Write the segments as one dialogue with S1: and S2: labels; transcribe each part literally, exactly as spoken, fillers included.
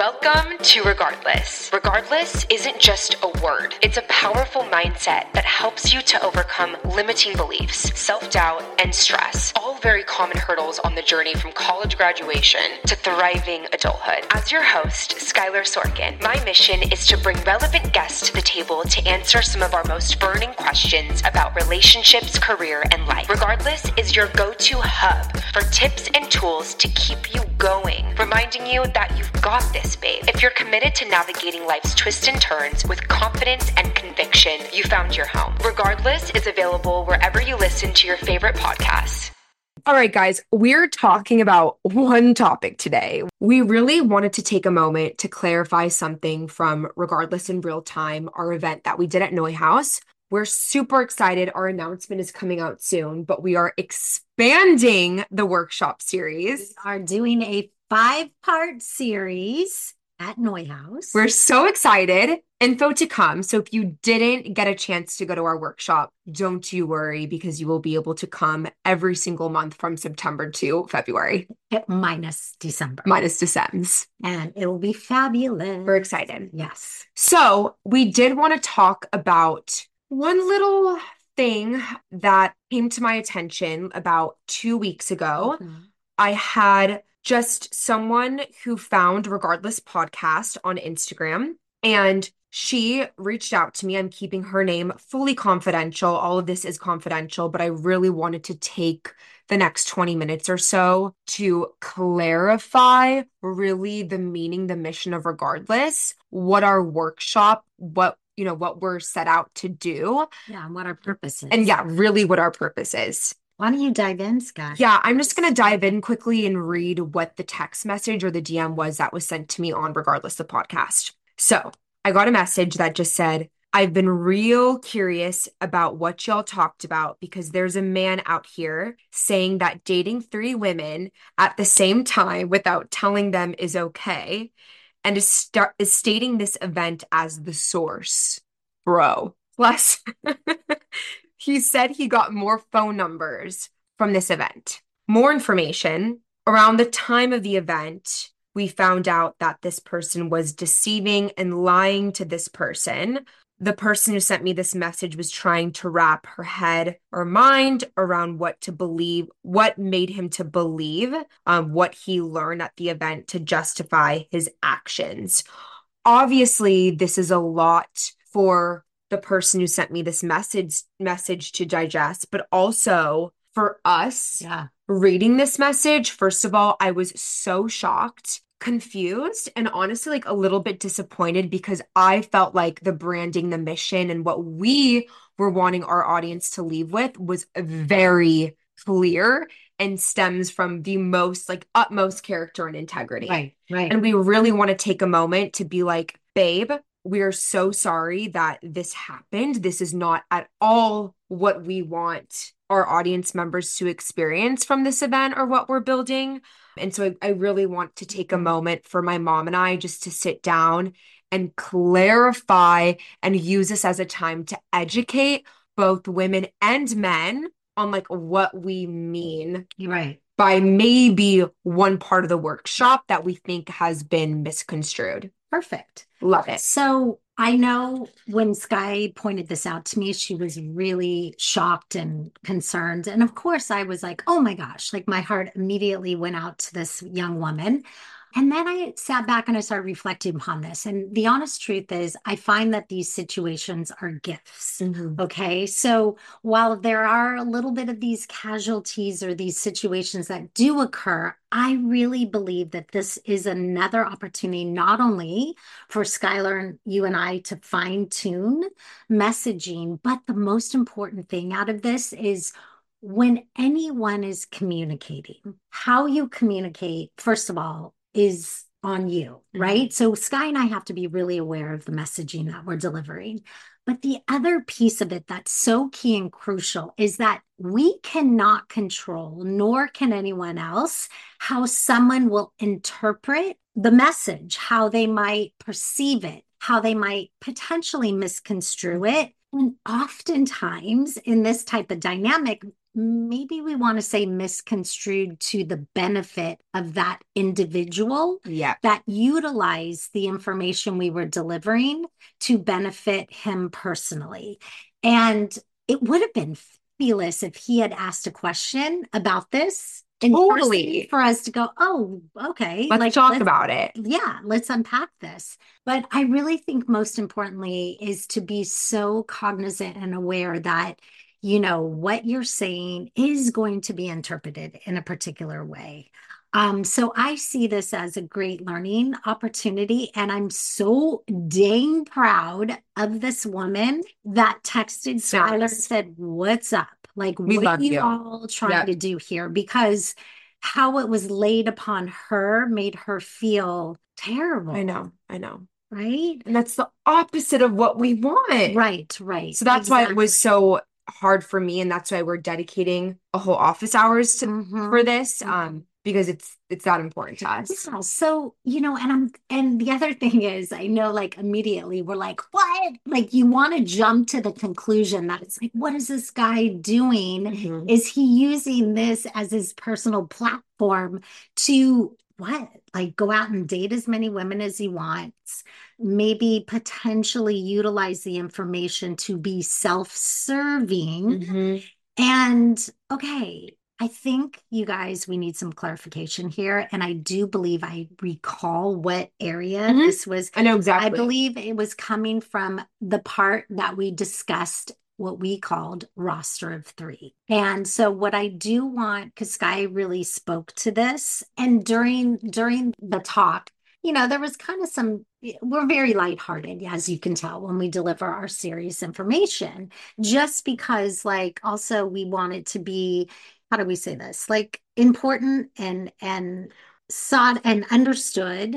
S1: Welcome to Regardless. Regardless isn't just a word. It's a powerful mindset that helps you to overcome limiting beliefs, self-doubt, and stress. All very common hurdles on the journey from college graduation to thriving adulthood. As your host, Skylar Sorkin, my mission is to bring relevant guests to the table to answer some of our most burning questions about relationships, career, and life. Regardless is your go-to hub for tips and tools to keep you going, reminding you that you've got this, babe. If you're committed to navigating life's twists and turns with confidence and conviction, you found your home. Regardless is available wherever you listen to your favorite podcasts.
S2: All right, guys, we're talking about one topic today. We really wanted to take a moment to clarify something from Regardless in Real Time, our event that we did at NeueHouse. We're super excited. Our announcement is coming out soon, but we are expanding the workshop series.
S3: We are doing a five-part series at NeueHouse.
S2: We're so excited. Info to come. So if you didn't get a chance to go to our workshop, don't you worry, because you will be able to come every single month from September to February.
S3: Minus December.
S2: Minus December.
S3: And it will be fabulous.
S2: We're excited.
S3: Yes.
S2: So we did want to talk about one little thing that came to my attention about two weeks ago. Mm-hmm. I had just someone who found Regardless podcast on Instagram, and she reached out to me. I'm keeping her name fully confidential. All of this is confidential, but I really wanted to take the next twenty minutes or so to clarify really the meaning, the mission of Regardless, what our workshop, what you know, what we're set out to do.
S3: Yeah, and what our purpose is.
S2: And yeah, really what our purpose is.
S3: Why don't you dive in, Scott?
S2: Yeah, I'm just going to dive in quickly and read what the text message or the D M was that was sent to me on Regardless the podcast. So I got a message that just said, I've been real curious about what y'all talked about because there's a man out here saying that dating three women at the same time without telling them is okay, and is, start, is stating this event as the source. Bro. Plus, he said he got more phone numbers from this event. More information. Around the time of the event, we found out that this person was deceiving and lying to this person. The person who sent me this message was trying to wrap her head or mind around what to believe, what made him to believe, um, what he learned at the event to justify his actions. Obviously, this is a lot for the person who sent me this message message to digest, but also for us
S3: yeah.
S2: reading this message. First of all, I was so shocked, confused, and honestly like a little bit disappointed because I felt like the branding, the mission, and what we were wanting our audience to leave with was very clear and stems from the most like utmost character and integrity.
S3: Right, right.
S2: And we really want to take a moment to be like, babe, we are so sorry that this happened. This is not at all what we want our audience members to experience from this event or what we're building. And so I, I really want to take a moment for my mom and I just to sit down and clarify and use this as a time to educate both women and men on like what we mean
S3: right.
S2: by maybe one part of the workshop that we think has been misconstrued.
S3: Perfect.
S2: Love it.
S3: So I know when Sky pointed this out to me, she was really shocked and concerned. And of course, I was like, oh my gosh, like my heart immediately went out to this young woman. And then I sat back and I started reflecting upon this. And the honest truth is, I find that these situations are gifts.
S2: Mm-hmm.
S3: Okay. So while there are a little bit of these casualties or these situations that do occur, I really believe that this is another opportunity, not only for Skylar and you and I to fine tune messaging, but the most important thing out of this is when anyone is communicating, how you communicate, first of all, is on you, right? Mm-hmm. So Sky and I have to be really aware of the messaging that we're delivering. But the other piece of it that's so key and crucial is that we cannot control, nor can anyone else, how someone will interpret the message, how they might perceive it, how they might potentially misconstrue it. And oftentimes in this type of dynamic, maybe we want to say misconstrued to the benefit of that individual
S2: Yeah.
S3: that utilized the information we were delivering to benefit him personally. And it would have been fabulous if he had asked a question about this in
S2: Totally.
S3: person for us to go, oh, okay.
S2: Let's
S3: like,
S2: talk
S3: let's,
S2: about it.
S3: yeah, let's unpack this. But I really think most importantly is to be so cognizant and aware that, you know, what you're saying is going to be interpreted in a particular way. Um, so I see this as a great learning opportunity, and I'm so dang proud of this woman that texted Skylar and
S2: Yes.
S3: said, "What's up? Like,
S2: We
S3: what
S2: love
S3: are you
S2: you.
S3: all trying
S2: Yep.
S3: to do here?" Because how it was laid upon her made her feel terrible,
S2: I know. I know.
S3: right?
S2: And that's the opposite of what we want.
S3: Right, right.
S2: So that's why it was
S3: Exactly.
S2: so hard for me, and that's why we're dedicating a whole office hours to
S3: Mhm.
S2: for this,
S3: Mhm.
S2: um, because it's it's that important to us.
S3: Yeah, so, you know, and I'm, and the other thing is, I know like immediately we're like, what? Like you want to jump to the conclusion that it's like, what is this guy doing?
S2: Mhm.
S3: Is he using this as his personal platform to what? Like go out and date as many women as he wants, maybe potentially utilize the information to be self-serving.
S2: Mhm.
S3: And okay, I think you guys, we need some clarification here. And I do believe I recall what area
S2: Mhm.
S3: this was.
S2: I know
S3: I
S2: exactly.
S3: believe it was coming from the part that we discussed what we called roster of three. And so what I do want, because Sky really spoke to this, and during during the talk, you know, there was kind of some, we're very lighthearted, as you can tell, when we deliver our serious information, just because like also we want it to be, how do we say this? Like important and and sought and understood.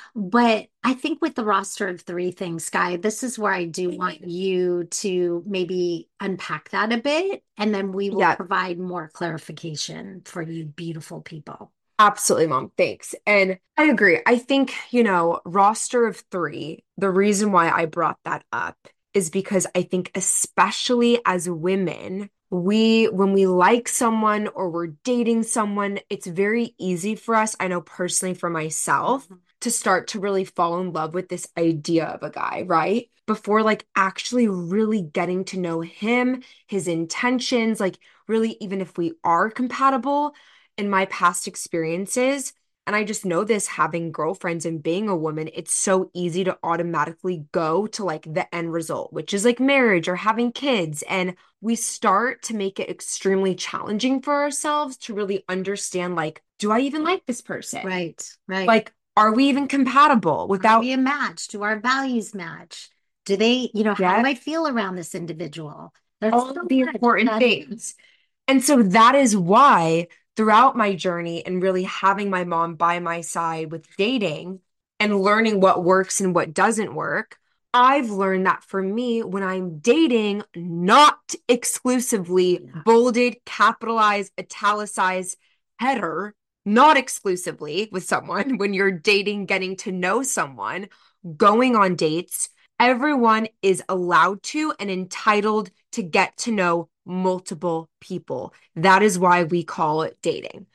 S3: But I think with the roster of three things, Sky, this is where I do want you to maybe unpack that a bit, and then we will
S2: Yeah.
S3: provide more clarification for you beautiful people.
S2: Absolutely, Mom. Thanks. And I agree. I think, you know, roster of three, the reason why I brought that up is because I think, especially as women, we, when we like someone or we're dating someone, it's very easy for us, I know personally for myself,
S3: Mhm.
S2: to start to really fall in love with this idea of a guy, right? Before like actually really getting to know him, his intentions, like really, even if we are compatible in my past experiences, and I just know this having girlfriends and being a woman, it's so easy to automatically go to like the end result, which is like marriage or having kids. And we start to make it extremely challenging for ourselves to really understand, like, do I even like this person?
S3: Right, right.
S2: Like, are we even compatible
S3: Are
S2: without,
S3: we a match? Do our values match? Do they, you know, how
S2: yeah,
S3: do I feel around this individual? There's
S2: all
S3: so
S2: of the
S3: much
S2: important
S3: that-
S2: things? And so that is why throughout my journey and really having my mom by my side with dating and learning what works and what doesn't work, I've learned that for me, when I'm dating, not exclusively
S3: Yeah.
S2: bolded, capitalized, italicized, header, not exclusively with someone, when you're dating, getting to know someone, going on dates, everyone is allowed to and entitled to get to know multiple people. That is why we call it dating.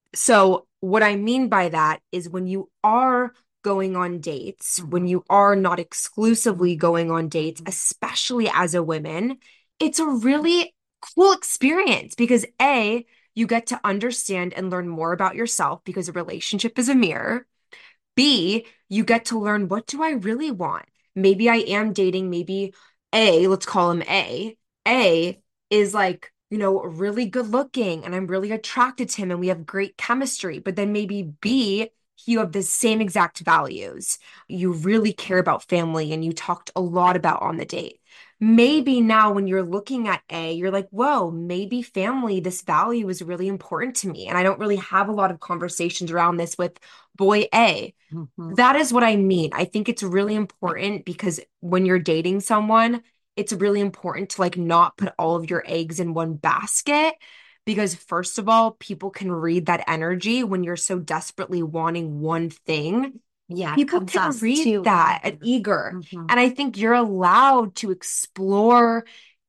S2: So, what I mean by that is when you are going on dates, when you are not exclusively going on dates, especially as a woman, it's a really cool experience because A, you get to understand and learn more about yourself because a relationship is a mirror. B, you get to learn, what do I really want? Maybe I am dating, maybe A, let's call him A. A is like, you know, really good looking and I'm really attracted to him and we have great chemistry. But then maybe B, you have the same exact values. You really care about family and you talked a lot about on the date. Maybe now when you're looking at A, you're like, whoa, maybe family, this value is really important to me. And I don't really have a lot of conversations around this with boy A.
S3: Mhm.
S2: That is what I mean. I think it's really important because when you're dating someone, it's really important to like not put all of your eggs in one basket because first of all, people can read that energy when you're so desperately wanting one thing.
S3: Yeah, it
S2: People
S3: comes
S2: can
S3: off
S2: read
S3: too
S2: that and
S3: eager.
S2: eager.
S3: Mhm.
S2: And I think you're allowed to explore,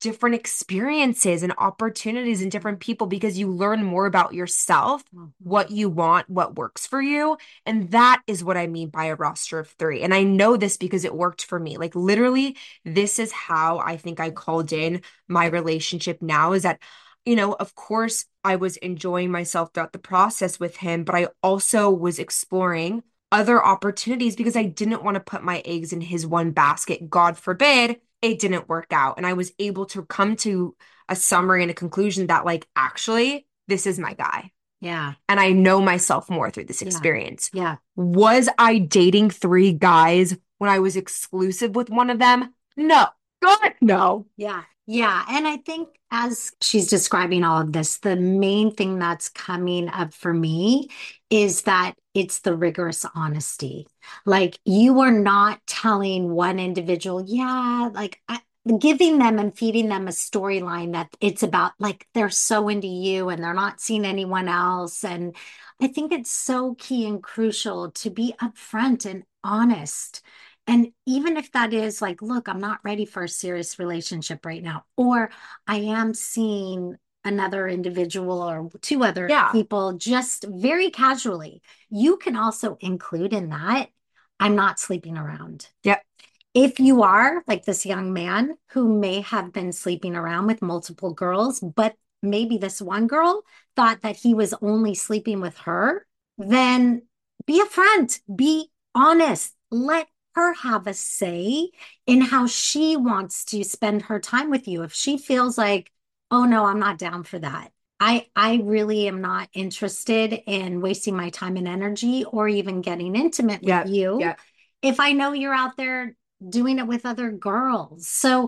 S2: different experiences and opportunities and different people because you learn more about yourself,
S3: Mhm.
S2: what you want, what works for you. And that is what I mean by a roster of three. And I know this because it worked for me. Like literally, this is how I think I called in my relationship now is that, you know, of course, I was enjoying myself throughout the process with him, but I also was exploring other opportunities because I didn't want to put my eggs in his one basket. God forbid it didn't work out. And I was able to come to a summary and a conclusion that, like, actually, this is my guy.
S3: Yeah.
S2: And I know myself more through this
S3: Yeah.
S2: experience.
S3: Yeah.
S2: Was I dating three guys when I was exclusive with one of them? No. God, no.
S3: Yeah. Yeah. And I think as she's describing all of this, the main thing that's coming up for me is that it's the rigorous honesty. Like you are not telling one individual, yeah, like I, giving them and feeding them a storyline that it's about like they're so into you and they're not seeing anyone else. And I think it's so key and crucial to be upfront and honest. And even if that is like, look, I'm not ready for a serious relationship right now, or I am seeing another individual or two other
S2: Yeah.
S3: people just very casually, you can also include in that, I'm not sleeping around.
S2: Yep.
S3: If you are like this young man who may have been sleeping around with multiple girls, but maybe this one girl thought that he was only sleeping with her, then be upfront, be honest, let her have a say in how she wants to spend her time with you. If she feels like, oh no, I'm not down for that. I I really am not interested in wasting my time and energy or even getting intimate with
S2: Yep.
S3: you
S2: Yep.
S3: if I know you're out there doing it with other girls. So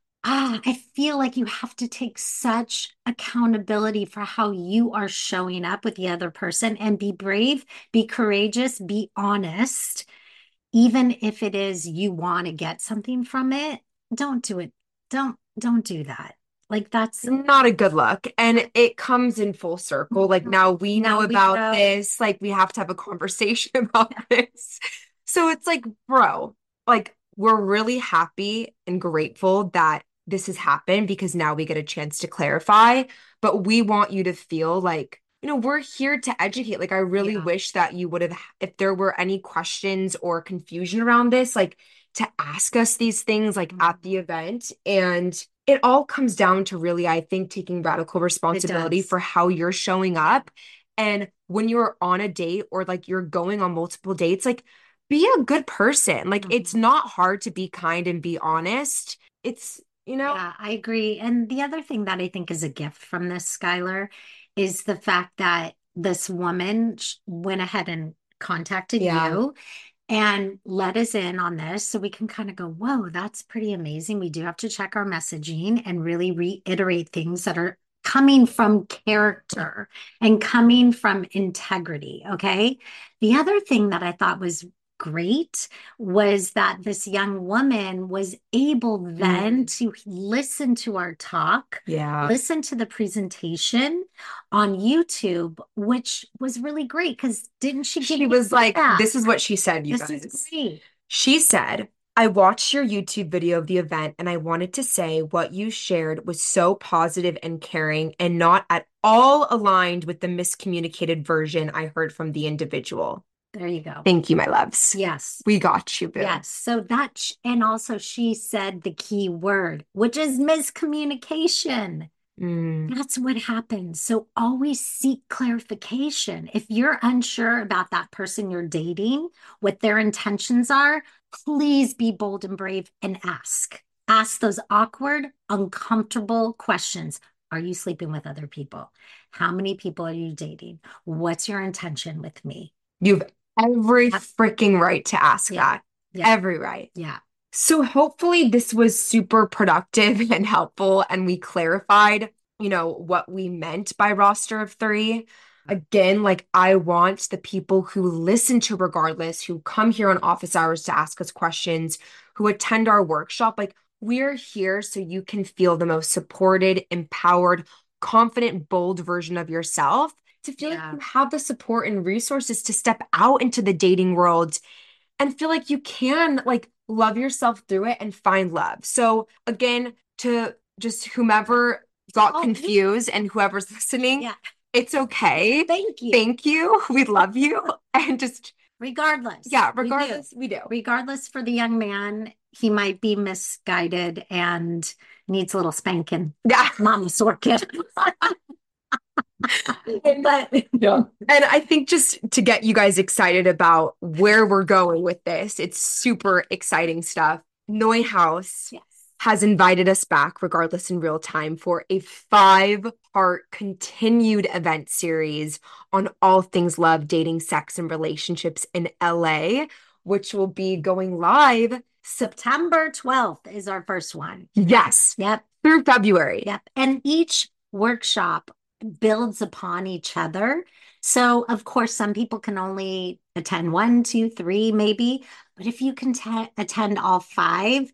S3: ah, I feel like you have to take such accountability for how you are showing up with the other person and be brave, be courageous, be honest. Even if it is you want to get something from it, don't do it. Don't don't do that. Like that's
S2: Not a good look. And it comes in full circle. Like now we
S3: Now
S2: know
S3: we
S2: about
S3: know.
S2: this. Like we have to have a conversation about this. So it's like, bro, like we're really happy and grateful that this has happened because now we get a chance to clarify. But we want you to feel like, you know, we're here to educate. Like I really
S3: Yeah.
S2: wish that you would have, if there were any questions or confusion around this, like to ask us these things like at the event. And it all comes down to really, I think, taking radical responsibility
S3: does.
S2: for how you're showing up. And when you're on a date or like you're going on multiple dates, like be a good person. Like it's
S3: Mhm.
S2: not hard to be kind and be honest. It's, you know,
S3: Yeah, I agree. And the other thing that I think is a gift from this, Skylar, is the fact that this woman sh- went ahead and contacted
S2: yeah,
S3: you and let us in on this so we can kind of go, whoa, that's pretty amazing. We do have to check our messaging and really reiterate things that are coming from character and coming from integrity. Okay. The other thing that I thought was great was that this young woman was able then
S2: Mm.
S3: to listen to our talk,
S2: yeah.
S3: listen to the presentation on YouTube, which was really great because didn't she give
S2: She
S3: you
S2: was like,
S3: feedback?
S2: this is what she said, you
S3: This
S2: guys.
S3: is great.
S2: She said, I watched your YouTube video of the event and I wanted to say what you shared was so positive and caring and not at all aligned with the miscommunicated version I heard from the individual.
S3: There you go.
S2: Thank you, my loves.
S3: Yes.
S2: We got you, boo.
S3: Yes. So that, sh- and also she said the key word, which is miscommunication.
S2: Mm.
S3: That's what happens. So always seek clarification. If you're unsure about that person you're dating, what their intentions are, please be bold and brave and ask. Ask those awkward, uncomfortable questions. Are you sleeping with other people? How many people are you dating? What's your intention with me?
S2: You've every
S3: Yep.
S2: freaking right to ask
S3: Yeah.
S2: that.
S3: Yeah.
S2: Every right.
S3: Yeah.
S2: So hopefully this was super productive and helpful, and we clarified, you know, what we meant by roster of three. Again, like I want the people who listen to Regardless, who come here on office hours to ask us questions, who attend our workshop, like we're here so you can feel the most supported, empowered, confident, bold version of yourself, to feel
S3: Yeah.
S2: like you have the support and resources to step out into the dating world and feel like you can like love yourself through it and find love. So again, to just whomever got
S3: Oh,
S2: confused and whoever's listening,
S3: Yeah.
S2: it's okay.
S3: Thank you.
S2: Thank you. We love you. And just,
S3: Regardless.
S2: yeah,
S3: we do.
S2: regardless, we do.
S3: Regardless for the young man, he might be misguided and needs a little spanking.
S2: Yeah.
S3: Mama Sorkin.
S2: But yeah. And I think just to get you guys excited about where we're going with this, it's super exciting stuff. Neuhaus
S3: Yes.
S2: has invited us back, Regardless in Real Time, for a five-part continued event series on all things love, dating, sex, and relationships in L A, which will be going live.
S3: September twelfth is our first one.
S2: Yes,
S3: Yep.
S2: through February.
S3: Yep. And each workshop builds upon each other. So, of course, some people can only attend one, two, three, maybe. But if you can ta- attend all five,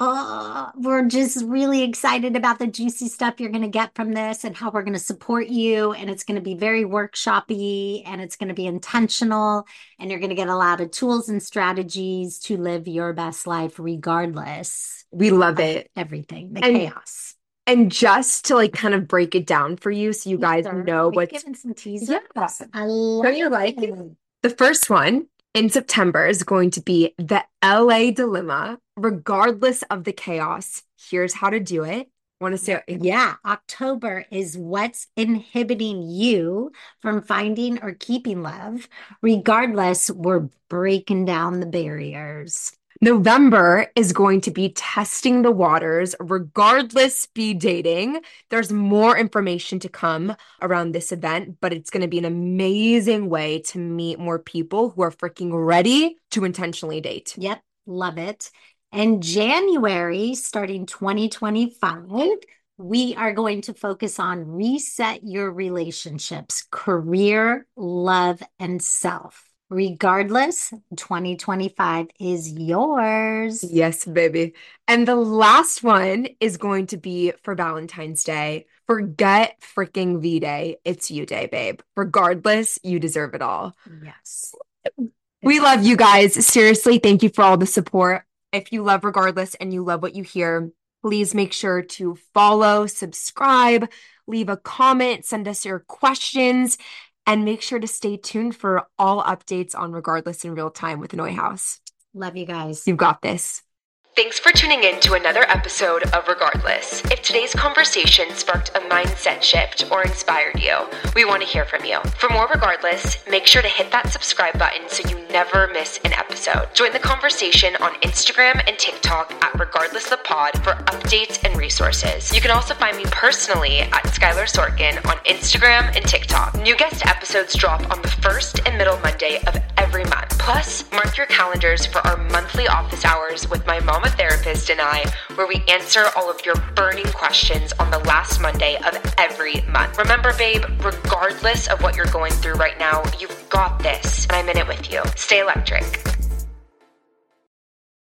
S3: oh, we're just really excited about the juicy stuff you're going to get from this and how we're going to support you. And it's going to be very workshop-y and it's going to be intentional. And you're going to get a lot of tools and strategies to live your best life regardless
S2: We love
S3: of
S2: it.
S3: everything, the
S2: And-
S3: chaos.
S2: And just to like kind of break it down for you so you guys
S3: Teaser.
S2: know
S3: We've
S2: what's
S3: given some teasers.
S2: Yeah.
S3: I love
S2: Don't you like
S3: it.
S2: it? The first one in September is going to be the L A Dilemma, regardless of the chaos. Here's how to do it. Want to say it?
S3: Yeah, October is what's inhibiting you from finding or keeping love. Regardless, we're breaking down the barriers.
S2: November is going to be testing the waters, regardless speed dating. There's more information to come around this event, but it's going to be an amazing way to meet more people who are freaking ready to intentionally date.
S3: Yep, love it. And January, starting twenty twenty-five, we are going to focus on reset your relationships, career, love, and self. Regardless, twenty twenty-five is yours.
S2: Yes, baby. And the last one is going to be for Valentine's Day. Forget freaking V-Day. It's you day, babe. Regardless, you deserve it all.
S3: Yes.
S2: We love you guys. Seriously, thank you for all the support. If you love Regardless and you love what you hear, please make sure to follow, subscribe, leave a comment, send us your questions, and make sure to stay tuned for all updates on Regardless in Real Time with Neuhaus.
S3: Love you guys.
S2: You've got this.
S1: Thanks for tuning in to another episode of Regardless. If today's conversation sparked a mindset shift or inspired you, we want to hear from you. For more Regardless, make sure to hit that subscribe button so you never miss an episode. Join the conversation on Instagram and TikTok at Regardless the Pod for updates and resources. You can also find me personally at Skylar Sorkin on Instagram and TikTok. New guest episodes drop on the first and middle Monday of every month. Plus, mark your calendars for our monthly office hours with my mom, a therapist, and I, where we answer all of your burning questions on the last Monday of every month. Remember, babe, regardless of what you're going through right now, you've got this, and I'm in it with you. Stay electric.